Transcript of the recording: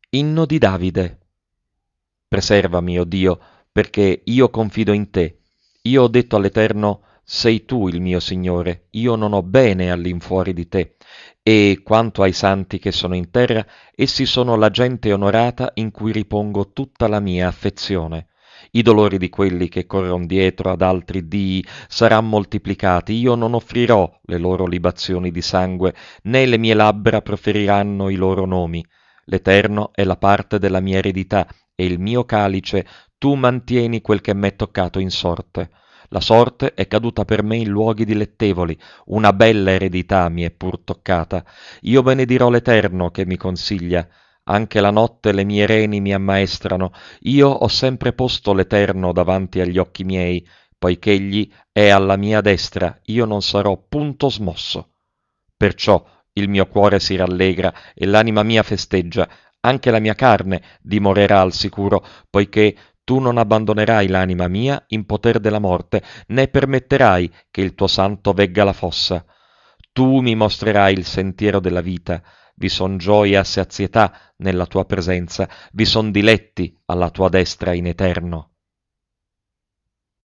Inno di Davide. Preservami, o Dio, perché io confido in te. Io ho detto all'Eterno, sei tu il mio Signore, io non ho bene all'infuori di te. E quanto ai santi che sono in terra, essi sono la gente onorata in cui ripongo tutta la mia affezione. I dolori di quelli che corrono dietro ad altri dii saranno moltiplicati. Io non offrirò le loro libazioni di sangue, né le mie labbra proferiranno i loro nomi. L'Eterno è la parte della mia eredità e il mio calice, tu mantieni quel che m'è toccato in sorte. La sorte è caduta per me in luoghi dilettevoli, una bella eredità mi è pur toccata. Io benedirò l'Eterno che mi consiglia. Anche la notte le mie reni mi ammaestrano. Io ho sempre posto l'Eterno davanti agli occhi miei, poiché egli è alla mia destra, io non sarò punto smosso. Perciò il mio cuore si rallegra e l'anima mia festeggia, anche la mia carne dimorerà al sicuro, poiché tu non abbandonerai l'anima mia in poter della morte, né permetterai che il tuo santo vegga la fossa. Tu mi mostrerai il sentiero della vita, vi son gioia e sazietà nella tua presenza, vi son diletti alla tua destra in eterno.